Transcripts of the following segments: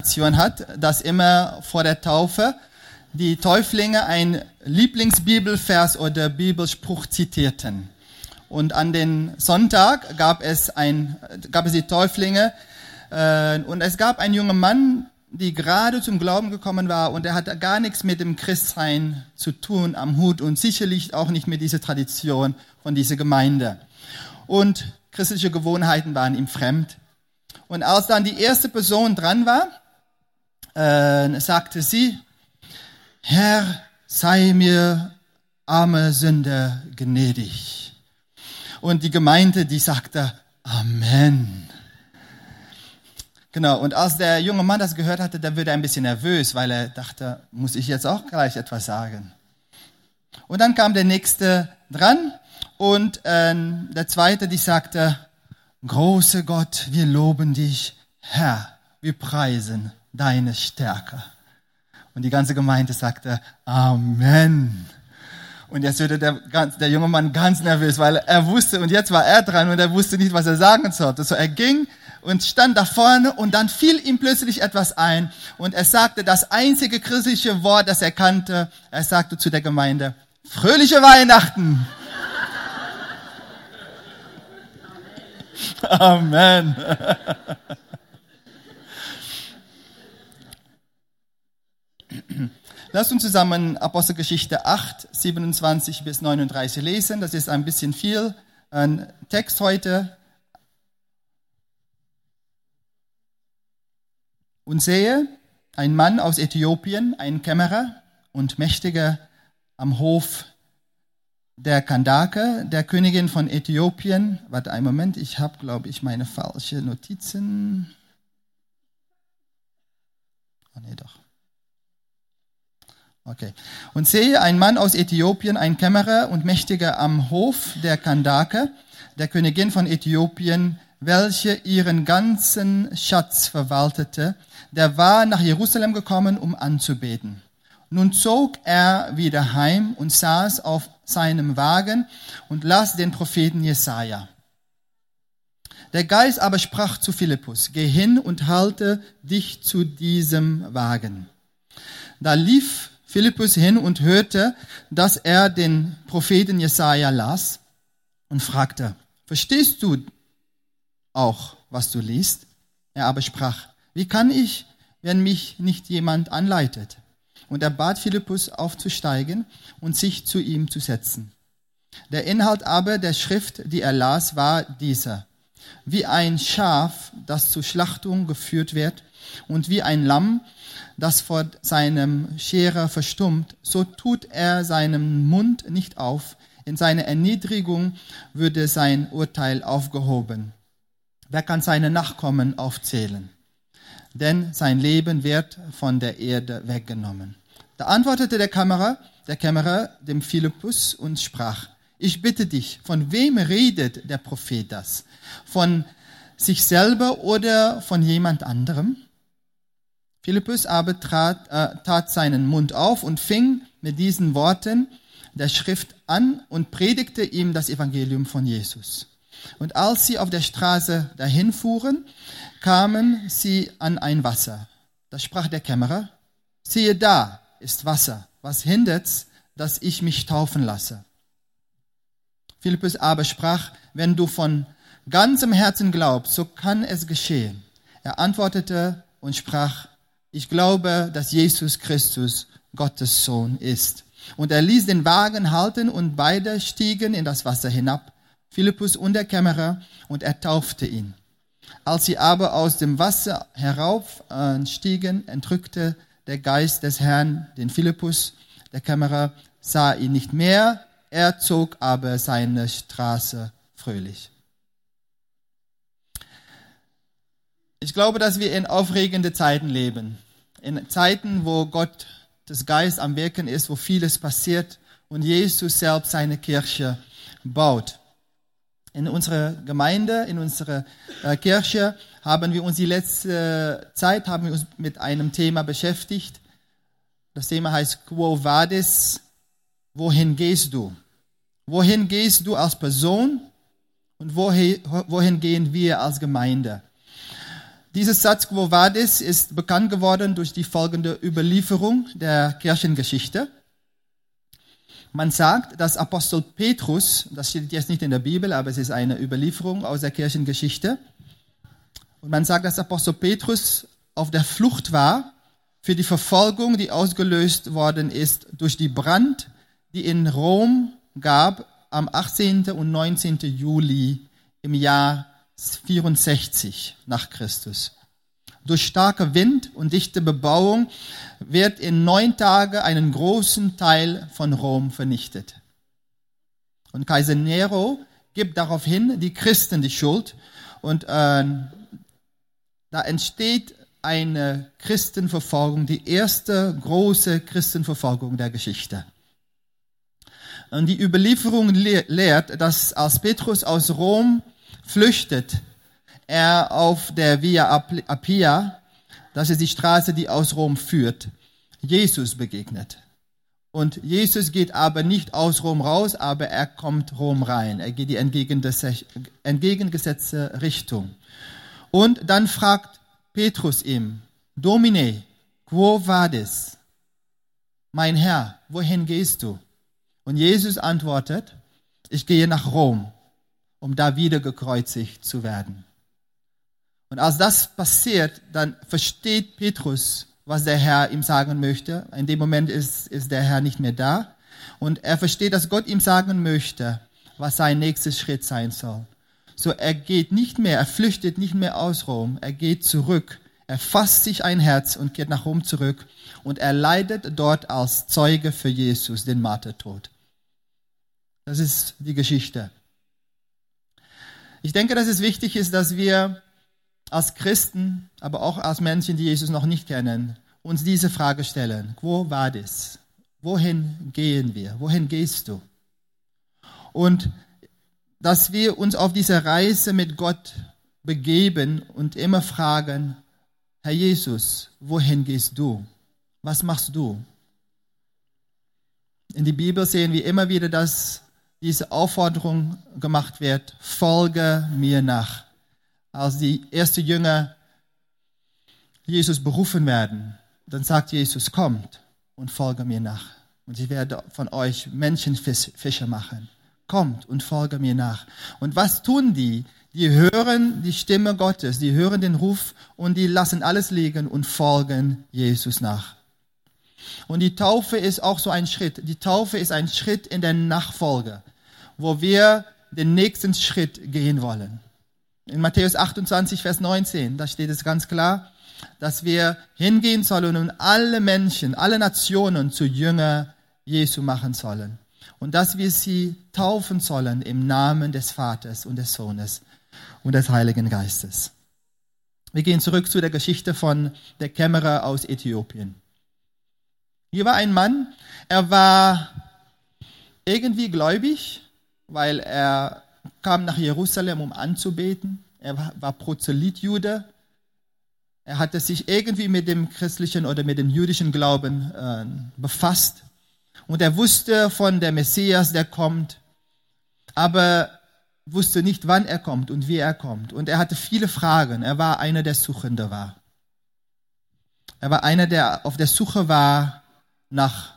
hat, dass immer vor der Taufe die Täuflinge ein Lieblingsbibelvers oder Bibelspruch zitierten. Und an den Sonntag gab es die Täuflinge und es gab einen jungen Mann, die gerade zum Glauben gekommen war und er hatte gar nichts mit dem Christsein zu tun am Hut und sicherlich auch nicht mit dieser Tradition von dieser Gemeinde. Und christliche Gewohnheiten waren ihm fremd. Und als dann die erste Person dran war, sagte sie, Herr, sei mir arme Sünder gnädig. Und die Gemeinde, die sagte, Amen. Genau, und als der junge Mann das gehört hatte, da wurde er ein bisschen nervös, weil er dachte, muss ich jetzt auch gleich etwas sagen? Und dann kam der Nächste dran und der Zweite, die sagte, große Gott, wir loben dich, Herr, wir preisen deine Stärke. Und die ganze Gemeinde sagte, Amen. Und jetzt wurde der junge Mann ganz nervös, weil er wusste, und jetzt war er dran und er wusste nicht, was er sagen sollte. So er ging und stand da vorne und dann fiel ihm plötzlich etwas ein und er sagte das einzige christliche Wort, das er kannte. Er sagte zu der Gemeinde, fröhliche Weihnachten. Amen. Lasst uns zusammen Apostelgeschichte 8, 27 bis 39 lesen. Das ist ein bisschen viel Text heute. Und sehe, ein Mann aus Äthiopien, ein Kämmerer und Mächtiger am Hof der Kandake, der Königin von Äthiopien. Warte einen Moment, ich habe, glaube ich, meine falsche Notizen. Oh nee, doch. Okay. Und sehe, ein Mann aus Äthiopien, ein Kämmerer und Mächtiger am Hof der Kandake, der Königin von Äthiopien, welche ihren ganzen Schatz verwaltete, der war nach Jerusalem gekommen, um anzubeten. Nun zog er wieder heim und saß auf seinem Wagen und las den Propheten Jesaja. Der Geist aber sprach zu Philippus, geh hin und halte dich zu diesem Wagen. Da lief Philippus hin und hörte, dass er den Propheten Jesaja las und fragte, verstehst du auch, was du liest? Er aber sprach, wie kann ich, wenn mich nicht jemand anleitet? Und er bat Philippus aufzusteigen und sich zu ihm zu setzen. Der Inhalt aber der Schrift, die er las, war dieser. Wie ein Schaf, das zur Schlachtung geführt wird, und wie ein Lamm, das vor seinem Scherer verstummt, so tut er seinen Mund nicht auf. In seiner Erniedrigung würde sein Urteil aufgehoben. Wer kann seine Nachkommen aufzählen? Denn sein Leben wird von der Erde weggenommen. Da antwortete der Kämmerer dem Philippus und sprach, ich bitte dich, von wem redet der Prophet das? Von sich selber oder von jemand anderem? Philippus aber tat seinen Mund auf und fing mit diesen Worten der Schrift an und predigte ihm das Evangelium von Jesus. Und als sie auf der Straße dahin fuhren, kamen sie an ein Wasser. Da sprach der Kämmerer, siehe, da ist Wasser. Was hindert's, dass ich mich taufen lasse? Philippus aber sprach, wenn du von ganzem Herzen glaubst, so kann es geschehen. Er antwortete und sprach, ich glaube, dass Jesus Christus Gottes Sohn ist. Und er ließ den Wagen halten und beide stiegen in das Wasser hinab, Philippus und der Kämmerer, und er taufte ihn. Als sie aber aus dem Wasser heraufstiegen, entrückte der Geist des Herrn den Philippus. Der Kämmerer sah ihn nicht mehr, er zog aber seine Straße fröhlich. Ich glaube, dass wir in aufregende Zeiten leben. In Zeiten, wo Gottes Geist am Wirken ist, wo vieles passiert und Jesus selbst seine Kirche baut. In unserer Gemeinde, in unserer Kirche haben wir uns die letzte Zeit mit einem Thema beschäftigt. Das Thema heißt Quo Vadis? Wohin gehst du? Wohin gehst du als Person und wohin gehen wir als Gemeinde? Dieses Satz Quo Vadis ist bekannt geworden durch die folgende Überlieferung der Kirchengeschichte. Man sagt, dass Apostel Petrus, das steht jetzt nicht in der Bibel, aber es ist eine Überlieferung aus der Kirchengeschichte, und man sagt, dass Apostel Petrus auf der Flucht war für die Verfolgung, die ausgelöst worden ist durch die Brand, die in Rom gab am 18. und 19. Juli im Jahr 64 nach Christus. Durch starke Wind und dichte Bebauung wird in 9 Tagen einen großen Teil von Rom vernichtet. Und Kaiser Nero gibt daraufhin die Christen die Schuld. Und da entsteht eine Christenverfolgung, die erste große Christenverfolgung der Geschichte. Und die Überlieferung lehrt, dass als Petrus aus Rom flüchtet, er auf der Via Appia, das ist die Straße, die aus Rom führt, Jesus begegnet. Und Jesus geht aber nicht aus Rom raus, aber er kommt Rom rein. Er geht die entgegengesetzte Richtung. Und dann fragt Petrus ihm, Domine, quo vadis? Mein Herr, wohin gehst du? Und Jesus antwortet, ich gehe nach Rom, um da wieder gekreuzigt zu werden. Und als das passiert, dann versteht Petrus, was der Herr ihm sagen möchte. In dem Moment ist der Herr nicht mehr da. Und er versteht, dass Gott ihm sagen möchte, was sein nächster Schritt sein soll. So er geht nicht mehr, er flüchtet nicht mehr aus Rom, er geht zurück. Er fasst sich ein Herz und geht nach Rom zurück. Und er leidet dort als Zeuge für Jesus den Martertod. Das ist die Geschichte. Ich denke, dass es wichtig ist, dass wir als Christen, aber auch als Menschen, die Jesus noch nicht kennen, uns diese Frage stellen. Quo vadis? Wohin gehen wir? Wohin gehst du? Und dass wir uns auf diese Reise mit Gott begeben und immer fragen, Herr Jesus, wohin gehst du? Was machst du? In der Bibel sehen wir immer wieder, dass diese Aufforderung gemacht wird, folge mir nach. Als die ersten Jünger Jesus berufen werden, dann sagt Jesus, kommt und folge mir nach. Und ich werde von euch Menschenfischer machen. Kommt und folge mir nach. Und was tun die? Die hören die Stimme Gottes, die hören den Ruf und die lassen alles liegen und folgen Jesus nach. Und die Taufe ist auch so ein Schritt. Die Taufe ist ein Schritt in der Nachfolge, wo wir den nächsten Schritt gehen wollen. In Matthäus 28, Vers 19, da steht es ganz klar, dass wir hingehen sollen und alle Menschen, alle Nationen zu Jünger Jesu machen sollen. Und dass wir sie taufen sollen im Namen des Vaters und des Sohnes und des Heiligen Geistes. Wir gehen zurück zu der Geschichte von der Kämmerer aus Äthiopien. Hier war ein Mann, er war irgendwie gläubig, weil er kam nach Jerusalem, um anzubeten. Er war Proselytjude. Er hatte sich irgendwie mit dem christlichen oder mit dem jüdischen Glauben befasst. Und er wusste von der Messias, der kommt, aber wusste nicht, wann er kommt und wie er kommt. Und er hatte viele Fragen. Er war einer, der Suchende war. Er war einer, der auf der Suche war nach,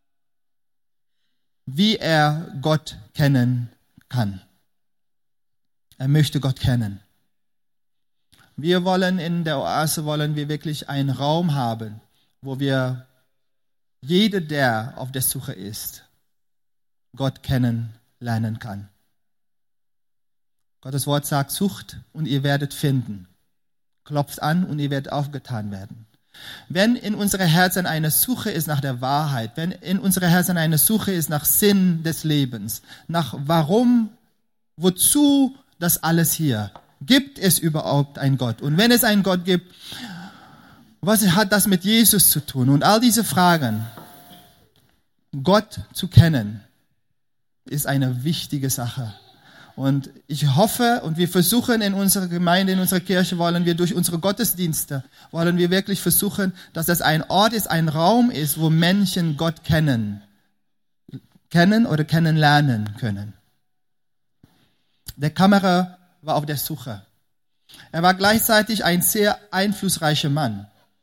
wie er Gott kennen kann. Er möchte Gott kennen. Wir wollen in der Oase wirklich einen Raum haben, wo wir jeder, der auf der Suche ist, Gott kennenlernen kann. Gottes Wort sagt, sucht und ihr werdet finden. Klopft an und ihr werdet aufgetan werden. Wenn in unserem Herzen eine Suche ist nach der Wahrheit, wenn in unserem Herzen eine Suche ist nach Sinn des Lebens, nach warum, wozu das alles hier, gibt es überhaupt einen Gott? Und wenn es einen Gott gibt, was hat das mit Jesus zu tun? Und all diese Fragen, Gott zu kennen, ist eine wichtige Sache. Und ich hoffe, und wir versuchen in unserer Gemeinde, in unserer Kirche, wollen wir durch unsere Gottesdienste, wollen wir wirklich versuchen, dass das ein Ort ist, ein Raum ist, wo Menschen Gott kennen oder kennenlernen können. Der Kämmerer war auf der Suche. Er war gleichzeitig ein sehr einflussreicher Mann.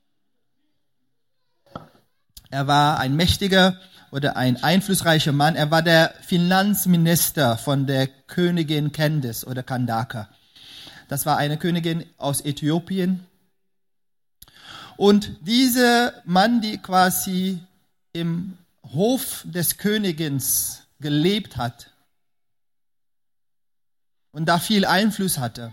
Er war ein mächtiger oder ein einflussreicher Mann. Er war der Finanzminister von der Königin Candace oder Kandake. Das war eine Königin aus Äthiopien. Und dieser Mann, die quasi im Hof des Königs gelebt hat und da viel Einfluss hatte,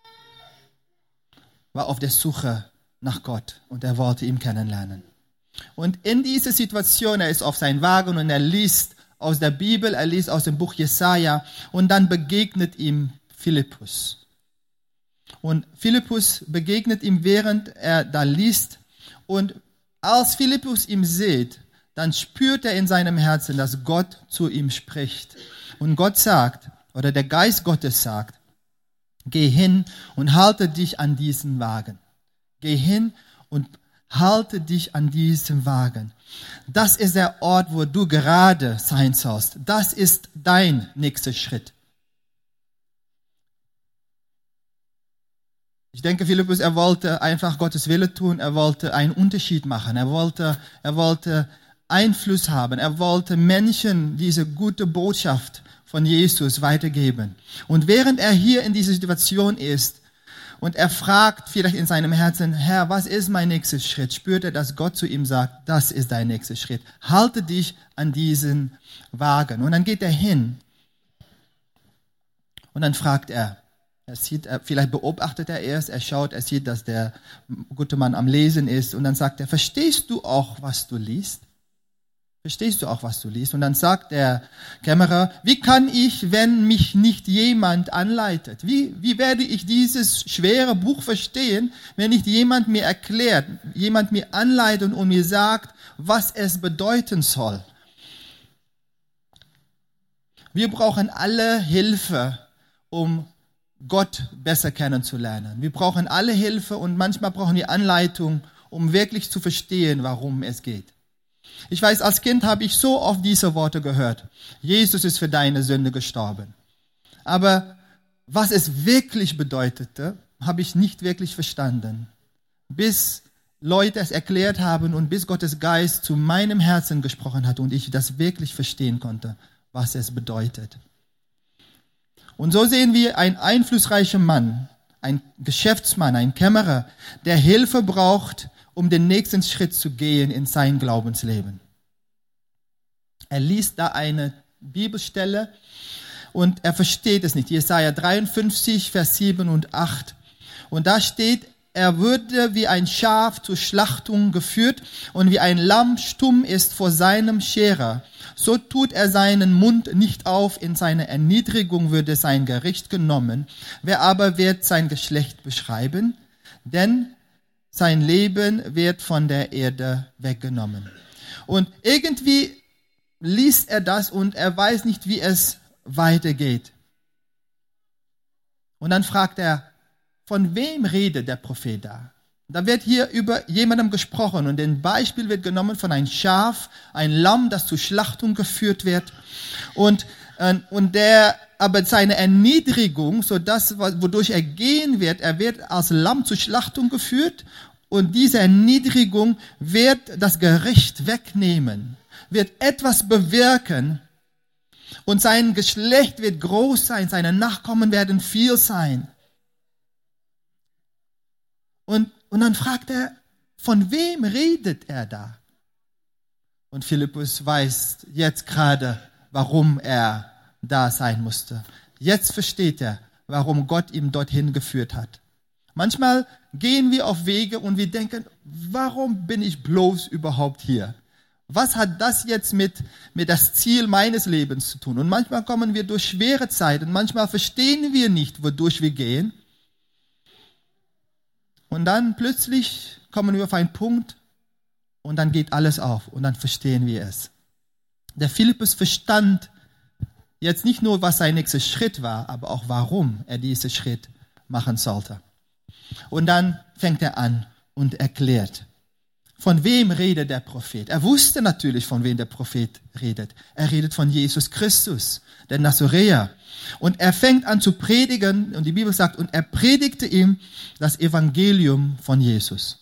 war auf der Suche nach Gott und er wollte ihn kennenlernen. Und in dieser Situation, er ist auf seinem Wagen und er liest aus der Bibel, er liest aus dem Buch Jesaja und dann begegnet ihm Philippus. Und Philippus begegnet ihm, während er da liest. Und als Philippus ihn sieht, dann spürt er in seinem Herzen, dass Gott zu ihm spricht. Und Gott sagt, oder der Geist Gottes sagt, geh hin und halte dich an diesen Wagen. Geh hin und halte dich an diesem Wagen. Das ist der Ort, wo du gerade sein sollst. Das ist dein nächster Schritt. Ich denke, Philippus, er wollte einfach Gottes Wille tun. Er wollte einen Unterschied machen. Er wollte Einfluss haben. Er wollte Menschen diese gute Botschaft von Jesus weitergeben. Und während er hier in dieser Situation ist, und er fragt vielleicht in seinem Herzen, Herr, was ist mein nächster Schritt? Spürt er, dass Gott zu ihm sagt, das ist dein nächster Schritt. Halte dich an diesen Wagen. Und dann geht er hin. Und dann fragt er. Vielleicht beobachtet er erst, er schaut, er sieht, dass der gute Mann am Lesen ist. Und dann sagt er, verstehst du auch, was du liest? Verstehst du auch, was du liest? Und dann sagt der Kämmerer, wie kann ich, wenn mich nicht jemand anleitet? Wie werde ich dieses schwere Buch verstehen, wenn nicht jemand mir erklärt, jemand mir anleitet und mir sagt, was es bedeuten soll? Wir brauchen alle Hilfe, um Gott besser kennenzulernen. Wir brauchen alle Hilfe und manchmal brauchen wir Anleitung, um wirklich zu verstehen, warum es geht. Ich weiß, als Kind habe ich so oft diese Worte gehört. Jesus ist für deine Sünde gestorben. Aber was es wirklich bedeutete, habe ich nicht wirklich verstanden. Bis Leute es erklärt haben und bis Gottes Geist zu meinem Herzen gesprochen hat und ich das wirklich verstehen konnte, was es bedeutet. Und so sehen wir einen einflussreichen Mann, ein Geschäftsmann, ein Kämmerer, der Hilfe braucht, um den nächsten Schritt zu gehen in sein Glaubensleben. Er liest da eine Bibelstelle und er versteht es nicht. Jesaja 53, Vers 7 und 8. Und da steht, er würde wie ein Schaf zur Schlachtung geführt und wie ein Lamm stumm ist vor seinem Scherer. So tut er seinen Mund nicht auf, in seiner Erniedrigung würde sein Gericht genommen. Wer aber wird sein Geschlecht beschreiben? Denn sein Leben wird von der Erde weggenommen. Und irgendwie liest er das und er weiß nicht, wie es weitergeht. Und dann fragt er, von wem redet der Prophet da? Da wird hier über jemandem gesprochen und ein Beispiel wird genommen von einem Schaf, ein Lamm, das zur Schlachtung geführt wird. Und der aber seine Erniedrigung, so das, wodurch er gehen wird, er wird als Lamm zur Schlachtung geführt und diese Erniedrigung wird das Gericht wegnehmen, wird etwas bewirken und sein Geschlecht wird groß sein, seine Nachkommen werden viel sein. Und dann fragt er, von wem redet er da? Und Philippus weiß jetzt gerade, warum er da sein musste. Jetzt versteht er, warum Gott ihn dorthin geführt hat. Manchmal gehen wir auf Wege und wir denken, warum bin ich bloß überhaupt hier? Was hat das jetzt mit das Ziel meines Lebens zu tun? Und manchmal kommen wir durch schwere Zeiten, manchmal verstehen wir nicht, wodurch wir gehen. Und dann plötzlich kommen wir auf einen Punkt und dann geht alles auf und dann verstehen wir es. Der Philippus verstand jetzt nicht nur, was sein nächster Schritt war, aber auch warum er diesen Schritt machen sollte. Und dann fängt er an und erklärt. Von wem redet der Prophet? Er wusste natürlich, von wem der Prophet redet. Er redet von Jesus Christus, der Nazoräer. Und er fängt an zu predigen, und die Bibel sagt, und er predigte ihm das Evangelium von Jesus.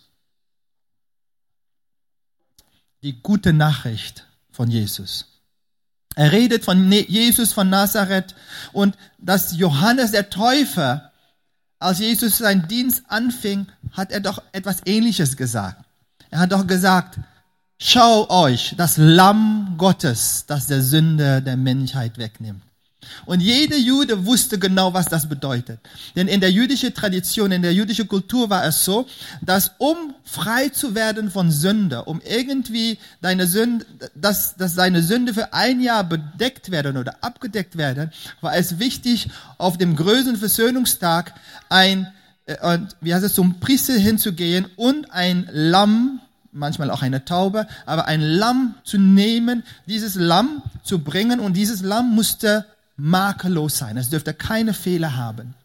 Die gute Nachricht von Jesus. Er redet von Jesus von Nazareth und dass Johannes der Täufer, als Jesus seinen Dienst anfing, hat er doch etwas Ähnliches gesagt. Er hat doch gesagt, schau euch, das Lamm Gottes, das der Sünde der Menschheit wegnimmt. Und jeder Jude wusste genau, was das bedeutet. Denn in der jüdischen Tradition, in der jüdischen Kultur war es so, dass um frei zu werden von Sünde, um irgendwie deine Sünde, dass deine Sünde für ein Jahr bedeckt werden oder abgedeckt werden, war es wichtig, auf dem größten Versöhnungstag zum Priester hinzugehen und ein Lamm, manchmal auch eine Taube, aber ein Lamm zu nehmen, dieses Lamm zu bringen, und dieses Lamm musste makellos sein. Es dürfte keine Fehler haben.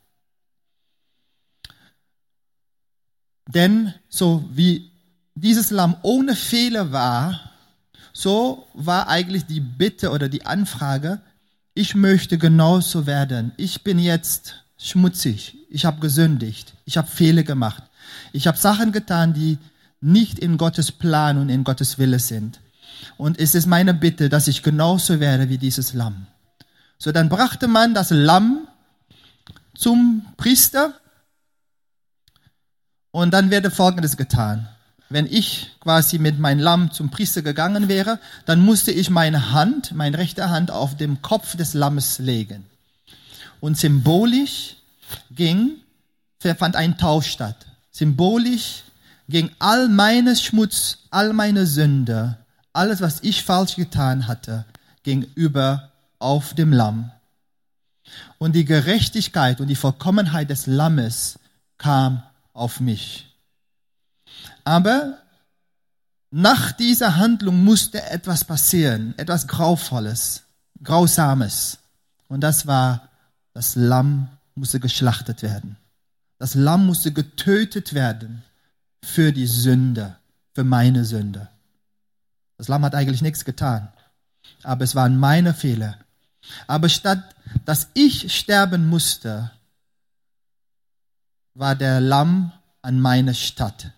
Denn so wie dieses Lamm ohne Fehler war, so war eigentlich die Bitte oder die Anfrage, ich möchte genauso werden. Ich bin jetzt schmutzig. Ich habe gesündigt. Ich habe Fehler gemacht. Ich habe Sachen getan, die nicht in Gottes Plan und in Gottes Wille sind. Und es ist meine Bitte, dass ich genauso werde wie dieses Lamm. So, dann brachte man das Lamm zum Priester und dann werde Folgendes getan. Wenn ich quasi mit meinem Lamm zum Priester gegangen wäre, dann musste ich meine rechte Hand auf dem Kopf des Lammes legen. Und symbolisch fand ein Tausch statt. Symbolisch ging all meine Schmutz, all meine Sünde, alles, was ich falsch getan hatte, ging über auf dem Lamm. Und die Gerechtigkeit und die Vollkommenheit des Lammes kam auf mich. Aber nach dieser Handlung musste etwas passieren, etwas Grauvolles, Grausames. Und das war, das Lamm musste geschlachtet werden. Das Lamm musste getötet werden für die Sünde, für meine Sünde. Das Lamm hat eigentlich nichts getan, aber es waren meine Fehler. Aber statt dass ich sterben musste, war der Lamm an meine Stadt,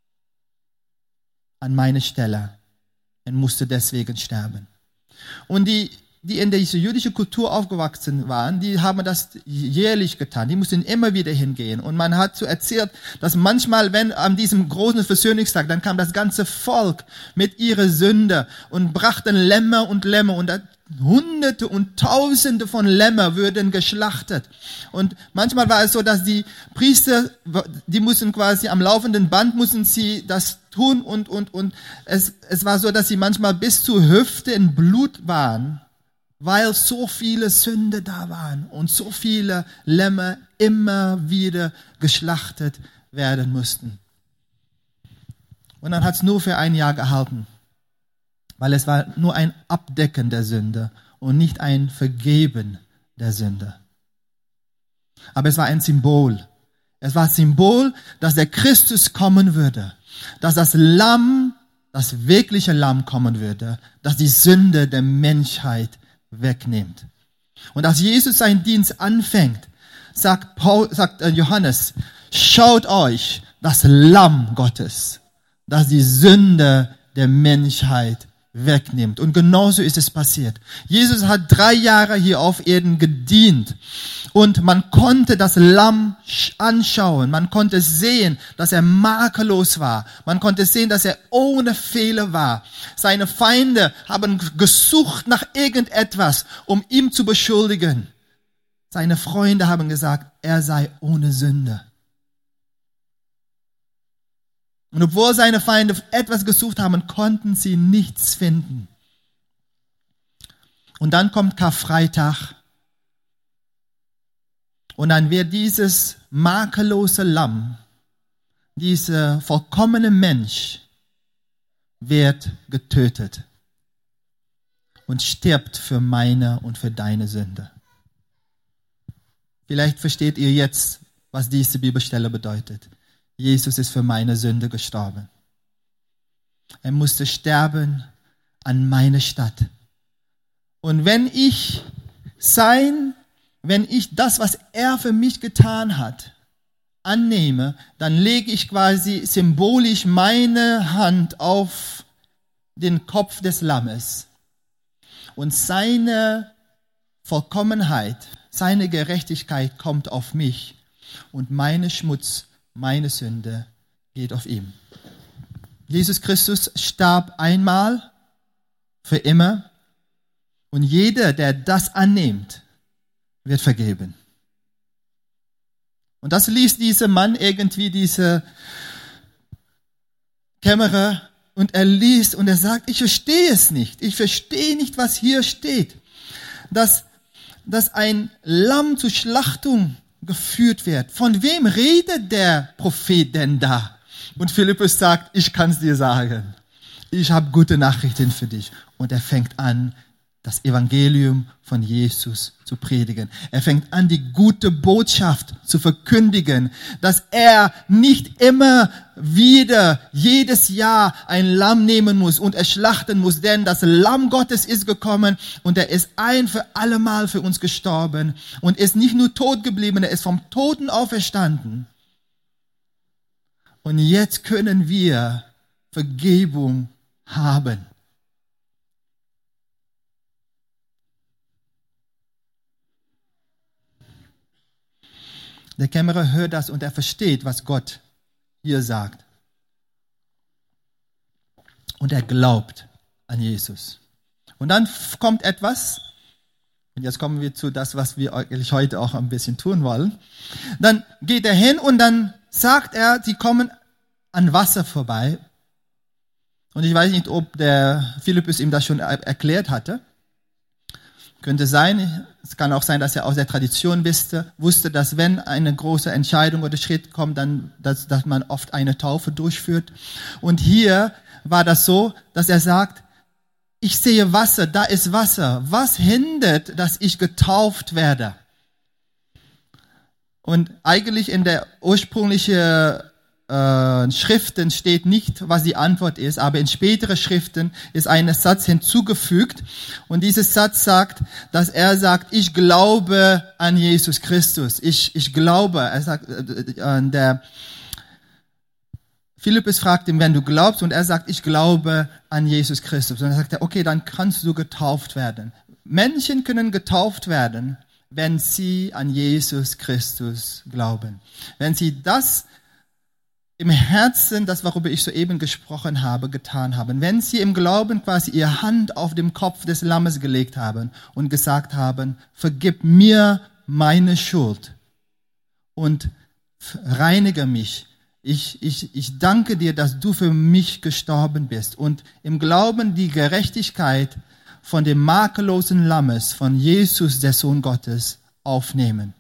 an meine Stelle, und musste deswegen sterben. Und die in dieser jüdischen Kultur aufgewachsen waren, die haben das jährlich getan. Die mussten immer wieder hingehen. Und man hat so erzählt, dass manchmal, wenn an diesem großen Versöhnungstag, dann kam das ganze Volk mit ihrer Sünde und brachten Lämmer und Hunderte und Tausende von Lämmer würden geschlachtet. Und manchmal war es so, dass die Priester, die mussten quasi am laufenden Band mussten sie das tun und es war so, dass sie manchmal bis zur Hüfte in Blut waren, weil so viele Sünde da waren und so viele Lämmer immer wieder geschlachtet werden mussten. Und dann hat es nur für ein Jahr gehalten, weil es war nur ein Abdecken der Sünde und nicht ein Vergeben der Sünde. Aber es war ein Symbol. Es war ein Symbol, dass der Christus kommen würde, dass das Lamm, das wirkliche Lamm kommen würde, dass die Sünde der Menschheit wegnimmt. Und als Jesus seinen Dienst anfängt, sagt Johannes, schaut euch, das Lamm Gottes, das die Sünde der Menschheit wegnimmt. Und genauso ist es passiert. Jesus hat 3 Jahre hier auf Erden gedient. Und man konnte das Lamm anschauen. Man konnte sehen, dass er makellos war. Man konnte sehen, dass er ohne Fehler war. Seine Feinde haben gesucht nach irgendetwas, um ihn zu beschuldigen. Seine Freunde haben gesagt, er sei ohne Sünde. Und obwohl seine Feinde etwas gesucht haben, konnten sie nichts finden. Und dann kommt Karfreitag. Und dann wird dieses makellose Lamm, dieser vollkommene Mensch, wird getötet und stirbt für meine und für deine Sünde. Vielleicht versteht ihr jetzt, was diese Bibelstelle bedeutet. Jesus ist für meine Sünde gestorben. Er musste sterben an meine Stadt. Und wenn ich das, was er für mich getan hat, annehme, dann lege ich quasi symbolisch meine Hand auf den Kopf des Lammes. Und seine Vollkommenheit, seine Gerechtigkeit kommt auf mich. Und meine Schmutz, meine Sünde geht auf ihn. Jesus Christus starb einmal für immer. Und jeder, der das annimmt, wird vergeben. Und das liest dieser Mann irgendwie, diese Kämmerer, und er liest und er sagt, ich verstehe es nicht. Ich verstehe nicht, was hier steht. Dass ein Lamm zur Schlachtung geführt wird. Von wem redet der Prophet denn da? Und Philippus sagt, ich kann es dir sagen. Ich habe gute Nachrichten für dich. Und er fängt an, das Evangelium von Jesus zu predigen. Er fängt an, die gute Botschaft zu verkündigen, dass er nicht immer wieder jedes Jahr ein Lamm nehmen muss und es schlachten muss, denn das Lamm Gottes ist gekommen und er ist ein für allemal für uns gestorben und ist nicht nur tot geblieben, er ist vom Toten auferstanden. Und jetzt können wir Vergebung haben. Der Kämmerer hört das und er versteht, was Gott hier sagt. Und er glaubt an Jesus. Und dann kommt etwas, und jetzt kommen wir zu das, was wir eigentlich heute auch ein bisschen tun wollen. Dann geht er hin und dann sagt er, sie kommen an Wasser vorbei. Und ich weiß nicht, ob der Philippus ihm das schon erklärt hatte. Könnte sein, es kann auch sein, dass er aus der Tradition wusste, dass wenn eine große Entscheidung oder Schritt kommt, dann, dass man oft eine Taufe durchführt. Und hier war das so, dass er sagt, ich sehe Wasser, da ist Wasser. Was hindert, dass ich getauft werde? Und eigentlich in der ursprünglichen Schriften steht nicht, was die Antwort ist, aber in späteren Schriften ist ein Satz hinzugefügt und dieser Satz sagt, dass er sagt, ich glaube an Jesus Christus. Ich glaube. Er sagt, der Philippus fragt ihn, wenn du glaubst, und er sagt, ich glaube an Jesus Christus. Und dann sagt er, okay, dann kannst du getauft werden. Menschen können getauft werden, wenn sie an Jesus Christus glauben. Wenn sie das im Herzen, das worüber ich soeben gesprochen habe, getan haben. Wenn sie im Glauben quasi ihre Hand auf dem Kopf des Lammes gelegt haben und gesagt haben, vergib mir meine Schuld und reinige mich. Ich danke dir, dass du für mich gestorben bist. Und im Glauben die Gerechtigkeit von dem makellosen Lammes, von Jesus, der Sohn Gottes, aufnehmen.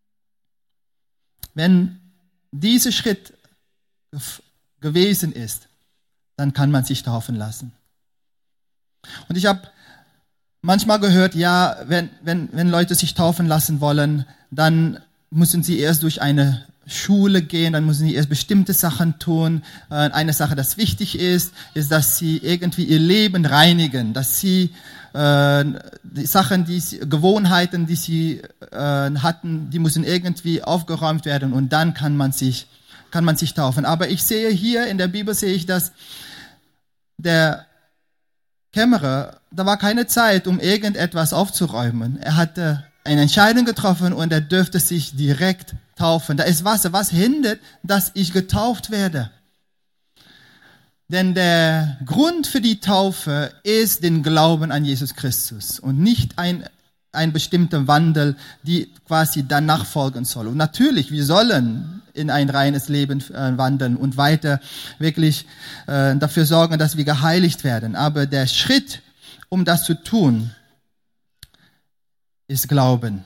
Wenn dieser Schritt gewesen ist, dann kann man sich taufen lassen. Und ich habe manchmal gehört, ja, wenn Leute sich taufen lassen wollen, dann müssen sie erst durch eine Schule gehen, dann müssen sie erst bestimmte Sachen tun. Eine Sache, das wichtig ist, dass sie irgendwie ihr Leben reinigen, dass sie die Sachen, Gewohnheiten, die sie hatten, die müssen irgendwie aufgeräumt werden und dann kann man sich taufen. Aber ich sehe hier in der Bibel, dass der Kämmerer, da war keine Zeit, um irgendetwas aufzuräumen. Er hatte eine Entscheidung getroffen und er dürfte sich direkt taufen. Da ist Wasser. Was hindert, dass ich getauft werde? Denn der Grund für die Taufe ist den Glauben an Jesus Christus und nicht ein bestimmter Wandel, die quasi danach folgen soll. Und natürlich, wir sollen in ein reines Leben wandeln und weiter wirklich dafür sorgen, dass wir geheiligt werden. Aber der Schritt, um das zu tun, ist Glauben.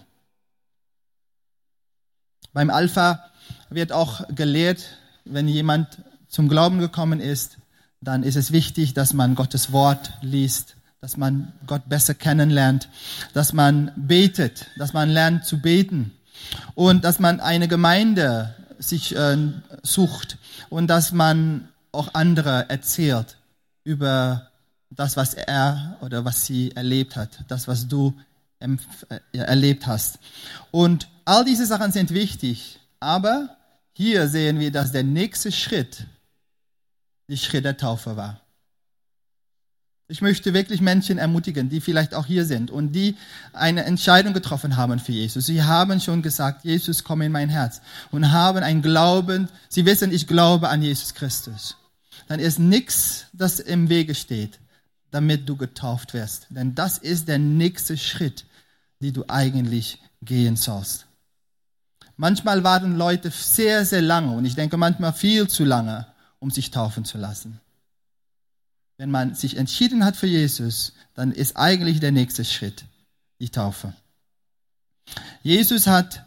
Beim Alpha wird auch gelehrt, wenn jemand zum Glauben gekommen ist, dann ist es wichtig, dass man Gottes Wort liest, dass man Gott besser kennenlernt, dass man betet, dass man lernt zu beten und dass man eine Gemeinde sich sucht und dass man auch andere erzählt über das, was er oder was sie erlebt hat, das, was du erlebt hast. Und all diese Sachen sind wichtig, aber hier sehen wir, dass der nächste Schritt der Schritt der Taufe war. Ich möchte wirklich Menschen ermutigen, die vielleicht auch hier sind und die eine Entscheidung getroffen haben für Jesus. Sie haben schon gesagt, Jesus, komm in mein Herz und haben einen Glauben. Sie wissen, ich glaube an Jesus Christus. Dann ist nichts, das im Wege steht, damit du getauft wirst. Denn das ist der nächste Schritt, den du eigentlich gehen sollst. Manchmal warten Leute sehr, sehr lange und ich denke manchmal viel zu lange, um sich taufen zu lassen. Wenn man sich entschieden hat für Jesus, dann ist eigentlich der nächste Schritt die Taufe. Jesus hat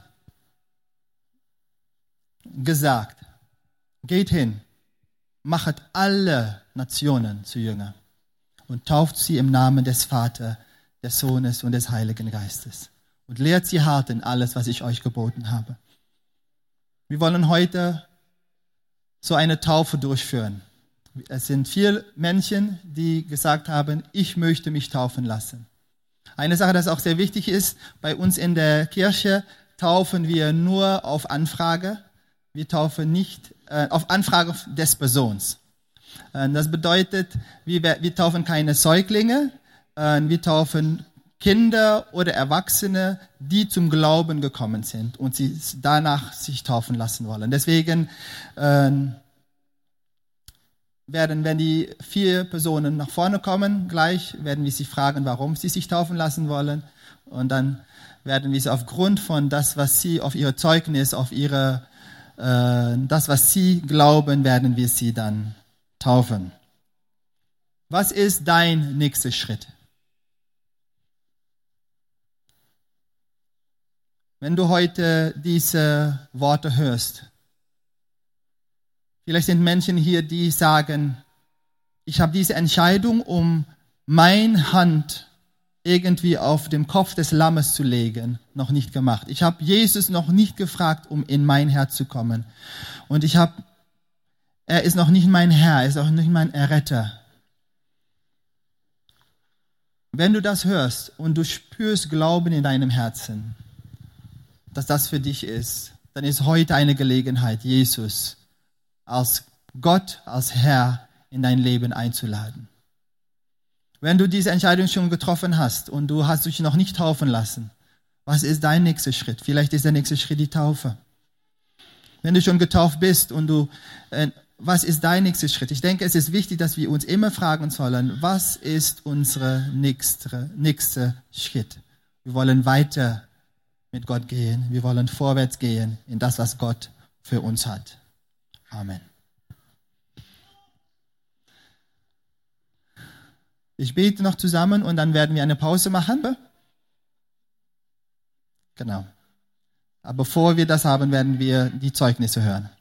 gesagt, geht hin, machet alle Nationen zu Jünger und tauft sie im Namen des Vaters, des Sohnes und des Heiligen Geistes und lehrt sie halten alles, was ich euch geboten habe. Wir wollen heute so eine Taufe durchführen. Es sind viele Menschen, die gesagt haben, ich möchte mich taufen lassen. Eine Sache, das auch sehr wichtig ist, bei uns in der Kirche taufen wir nur auf Anfrage. Wir taufen nicht auf Anfrage des Persons. Das bedeutet, wir taufen keine Säuglinge, wir taufen Kinder oder Erwachsene, die zum Glauben gekommen sind und sie danach sich taufen lassen wollen. Deswegen wenn die 4 Personen nach vorne kommen, gleich werden wir sie fragen, warum sie sich taufen lassen wollen. Und dann werden wir sie aufgrund von das, was sie auf ihr Zeugnis, auf das, was sie glauben, werden wir sie dann taufen. Was ist dein nächster Schritt? Wenn du heute diese Worte hörst, vielleicht sind Menschen hier, die sagen, ich habe diese Entscheidung, um meine Hand irgendwie auf dem Kopf des Lammes zu legen, noch nicht gemacht. Ich habe Jesus noch nicht gefragt, um in mein Herz zu kommen. Und er ist noch nicht mein Herr, er ist auch nicht mein Erretter. Wenn du das hörst und du spürst Glauben in deinem Herzen, dass das für dich ist, dann ist heute eine Gelegenheit, Jesus als Gott, als Herr in dein Leben einzuladen. Wenn du diese Entscheidung schon getroffen hast und du hast dich noch nicht taufen lassen, was ist dein nächster Schritt? Vielleicht ist der nächste Schritt die Taufe. Wenn du schon getauft bist und was ist dein nächster Schritt? Ich denke, es ist wichtig, dass wir uns immer fragen sollen, was ist unser nächster Schritt? Wir wollen weiter mit Gott gehen. Wir wollen vorwärts gehen in das, was Gott für uns hat. Amen. Ich bete noch zusammen und dann werden wir eine Pause machen. Genau. Aber bevor wir das haben, werden wir die Zeugnisse hören.